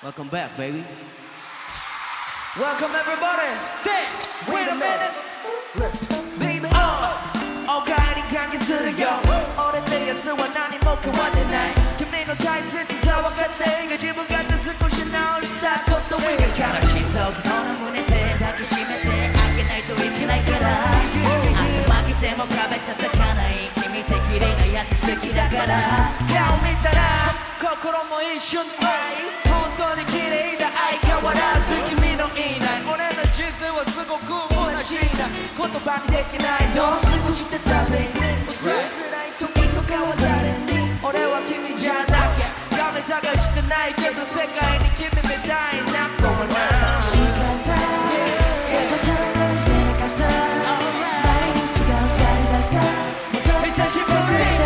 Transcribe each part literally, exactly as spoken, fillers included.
Welcome back, baby. Welcome everybody. Say, wait a minute. Baby, oh, おかえり歓迎するよ。俺ってやつは何も変わってない。君の大切さ分かって自分勝手少し直したことを言うから。 心臓の胸で抱きしめて開けないといけないから。頭負けても壁叩かない君って綺麗なやつ好きだから。 顔見たら心も一瞬愛。本当に綺麗だ相変わらず君のいない俺の人生はすごく虚しいな言葉にできないの過ごしてたびに抑えづらい時とかは誰に俺は君じゃなきゃ画面探してないけど世界に君みたいな子はな仕方わからん出方毎日が二人だった久しぶり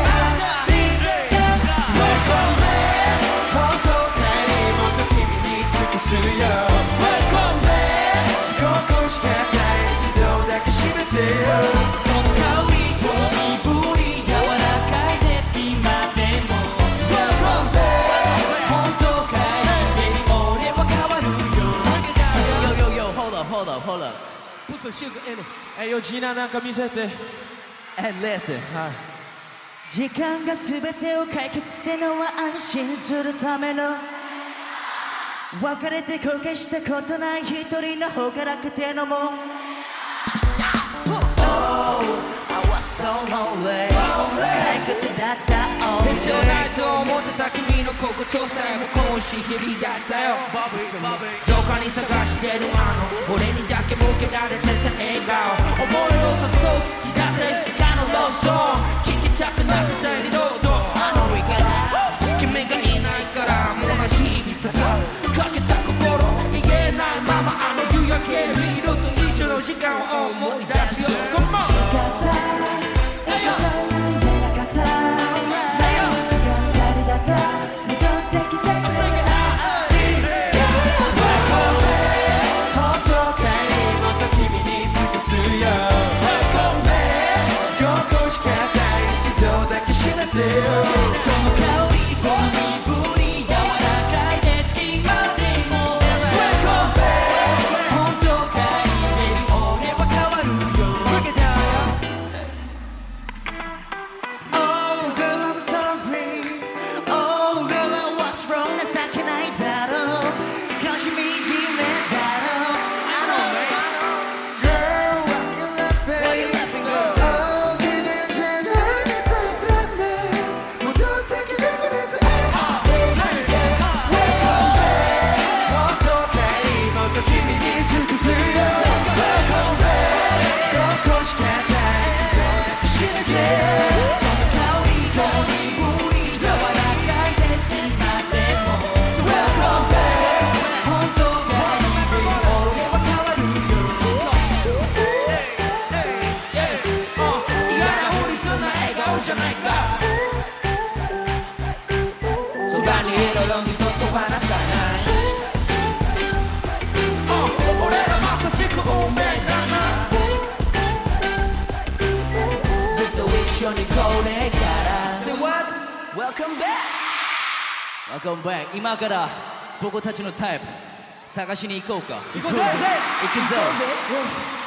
するよ Welcome back 少しかない一度抱きしめてよその香りその鈍り柔らかい手つきまでも Welcome back 本当かい Baby 俺は変わるよ Yo yo yo hold up hold up hold up Put some sugar in it Hey yo Gina なんか見せて And listen 時間が全てを解決ってのは安心するための別れて後悔したことない一人の方が楽てのもん Oh, I was so lonely 退屈だった必要ないと思ってた君の心地よさえも今し日々だったよどこかに探してるあの俺にだけ向けられてた笑顔思いを誘う好きだったいつかのローソン聞きたくなったりどうぞあの日から君がいないから虚しい日々かけた心言えないままあの夕焼け見ると一緒の時間を思い出すよ Come on! 仕方わからん出なかった毎日が二人だった戻ってきてくれた Welcome back 本当かいもっと君に尽くすよ Welcome back 少しかない一度抱きしめてよその香りその鈍り柔らかい手つきまでも Welcome back 本当かい Baby 俺は変わるよ Break it down Oh girl I'm sorry Oh girl I was wrong 情けないだろう少し惨めだろう I know Girl why you laughing Why you laughing girl Oh 기대 제대로 다 됐네 모두 take it take it take it Welcome back 本当かいもっと君に尽くすよ Welcome back 少しかない一度抱きしめてその香りその鈍り柔らかい手つきまでも Welcome back 本当かい Baby 俺は変わるよ嫌なふりすんな笑顔じゃないかそばにいろよ二度と離さない俺らまさしく運命だなずっと一緒にこれから Say what? Welcome back Welcome back 今から僕たちのタイプ探しに行こうか行こうぜ行くぞ行こうぜ